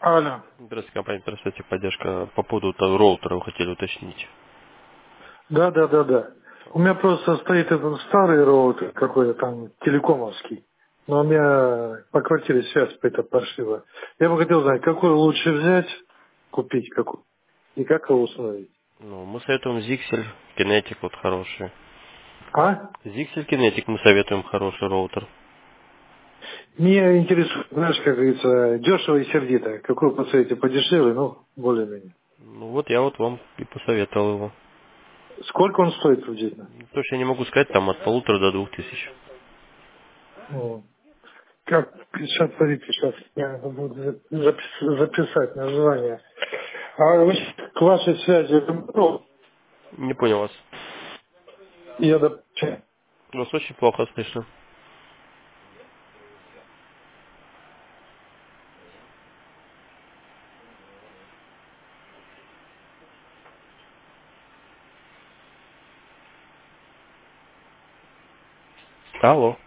Алло. Здравствуйте, компания «Здравствуйте», поддержка. По поводу того роутера вы хотели уточнить. Да. У меня просто стоит этот старый роутер какой-то там, телекомовский. Но у меня по квартире связь какая-то паршивая. Я бы хотел знать, какой лучше взять, купить какой, и как его установить. Ну, мы советуем Zixel, Kinetic вот хороший. А? Zixel, Kinetic мы советуем хороший роутер. Меня интересует, знаешь, как говорится, дешево и сердито. Какой посоветуете подешевле, ну, более-менее. Ну вот я вот вам и посоветовал его. Сколько он стоит приблизительно? Точно я не могу сказать, там от 1500 до 2000. Ну, как, сейчас, смотрите, сейчас я буду записать название. А вы к вашей связи, ну, Не понял вас. я Вас очень плохо слышно. Алло.